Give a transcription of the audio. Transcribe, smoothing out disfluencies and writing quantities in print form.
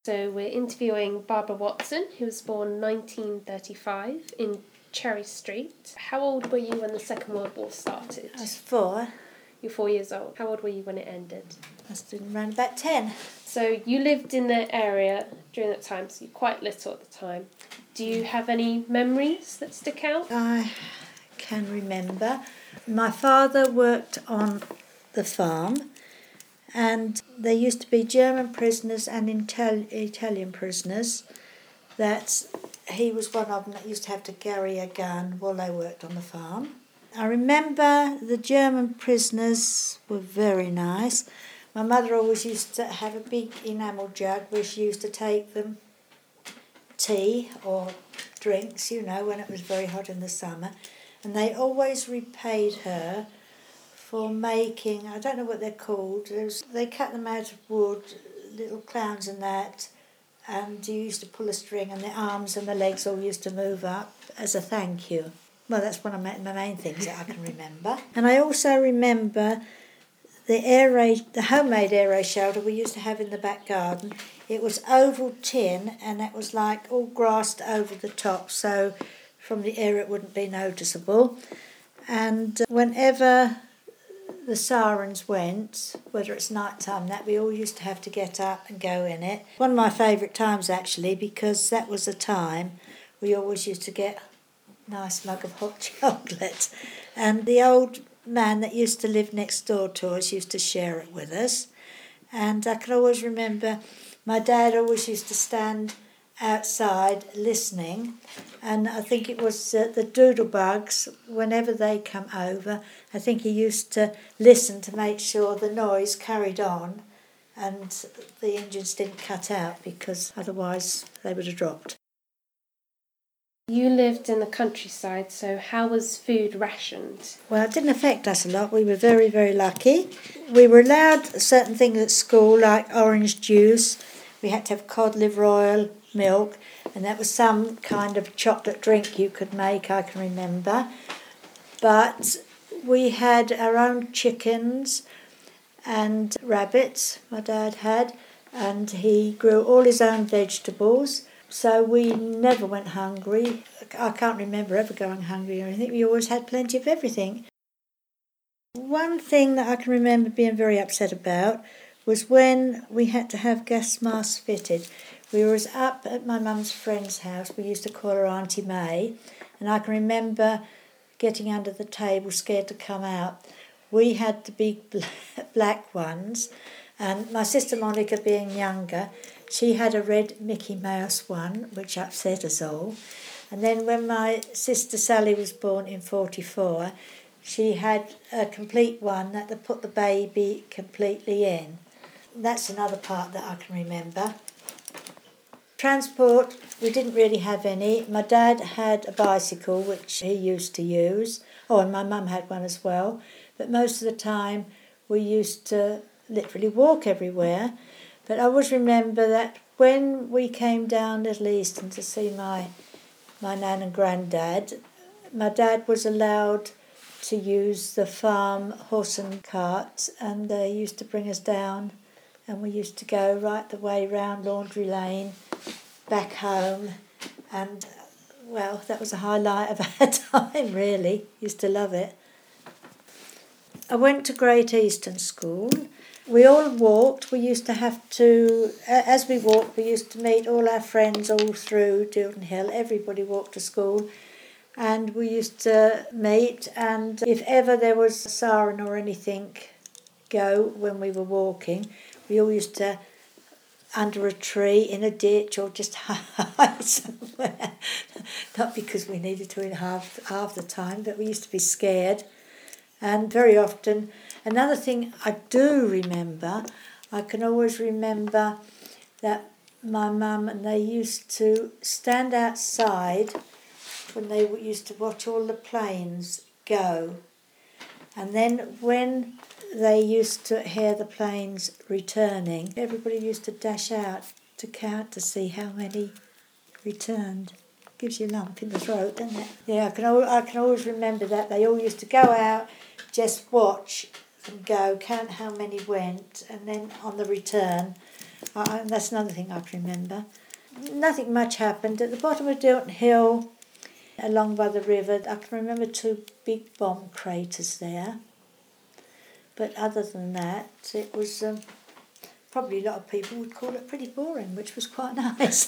So we're interviewing Barbara Watson, who was born 1935 in Cherry Street. How old were you when the Second World War started? I was 4. You're 4 years old. How old were you when it ended? I was doing around about 10. So you lived in the area during that time, so you're quite little at the time. Do you have any memories that stick out? I can remember. My father worked on the farm, and there used to be German prisoners and Italian prisoners that he was one of them that used to have to carry a gun while they worked on the farm. I remember the German prisoners were very nice. My mother always used to have a big enamel jug where she used to take them tea or drinks, when it was very hot in the summer. And they always repaid her for making, I don't know what they're called, they cut them out of wood, little clowns and that, and you used to pull a string and the arms and the legs all used to move up as a thank you. Well, that's one of my main things that I can remember. And I also remember the homemade air raid shelter we used to have in the back garden. It was oval tin and it was like all grassed over the top, so from the air it wouldn't be noticeable. And whenever the sirens went, whether it's night time, that we all used to have to get up and go in it. One of my favourite times actually, because that was the time we always used to get a nice mug of hot chocolate. And the old man that used to live next door to us used to share it with us. And I can always remember my dad always used to stand outside listening, and I think it was the doodlebugs, whenever they come over, I think he used to listen to make sure the noise carried on and the engines didn't cut out, because otherwise they would have dropped. You lived in the countryside, so how was food rationed? Well, it didn't affect us a lot. We were very, very lucky. We were allowed certain things at school, like orange juice. We had to have cod liver oil, milk, and that was some kind of chocolate drink you could make, I can remember. But we had our own chickens and rabbits, my dad had, and he grew all his own vegetables, so we never went hungry. I can't remember ever going hungry or anything. We always had plenty of everything. One thing that I can remember being very upset about was when we had to have gas masks fitted. We were up at my mum's friend's house. We used to call her Auntie May, and I can remember getting under the table scared to come out. We had the big black ones, and my sister Monica, being younger, she had a red Mickey Mouse one, which upset us all. And then when my sister Sally was born in 1944, she had a complete one that put the baby completely in. That's another part that I can remember. Transport, we didn't really have any. My dad had a bicycle, which he used to use. Oh, and my mum had one as well. But most of the time, we used to literally walk everywhere. But I always remember that when we came down Little Easton to see my nan and granddad, my dad was allowed to use the farm horse and cart, and they used to bring us down, and we used to go right the way round Laundry Lane, back home, and, well, that was a highlight of our time, really. Used to love it. I went to Great Eastern School. We all walked. We used to have to, as we walked, we used to meet all our friends all through Dilton Hill. Everybody walked to school. And we used to meet, and if ever there was a siren or anything go when we were walking, we all used to, under a tree, in a ditch, or just hide somewhere. Not because we needed to in half the time, but we used to be scared. And very often, another thing I do remember, I can always remember that my mum and they used to stand outside when they used to watch all the planes go. And then when they used to hear the planes returning, everybody used to dash out to count to see how many returned. Gives you a lump in the throat, doesn't it? Yeah, I can always remember that. They all used to go out, just watch them go, count how many went, and then on the return, That's another thing I can remember. Nothing much happened. At the bottom of Dilton Hill, along by the river, I can remember 2 big bomb craters there. But other than that, it was probably a lot of people would call it pretty boring, which was quite nice.